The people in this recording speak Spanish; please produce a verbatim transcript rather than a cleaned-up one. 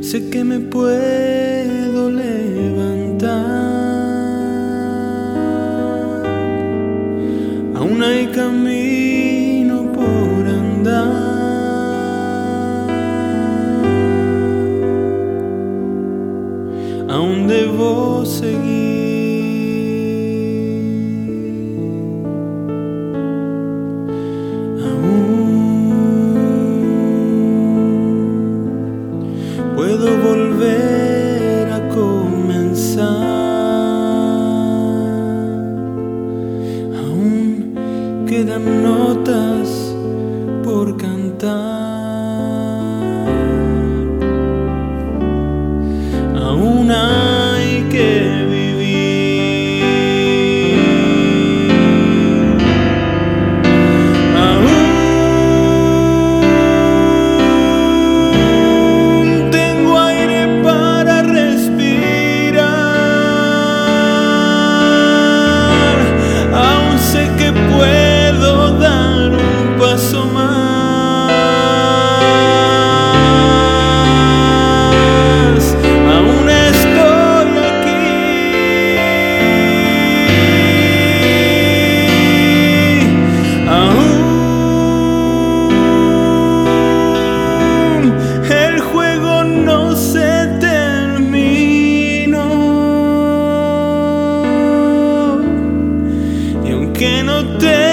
sé que me puedo levantar. Aún hay camino por andar. Aún debo seguir. Puedo volver a comenzar. Aún quedan notas por cantar. Aún hay que que no te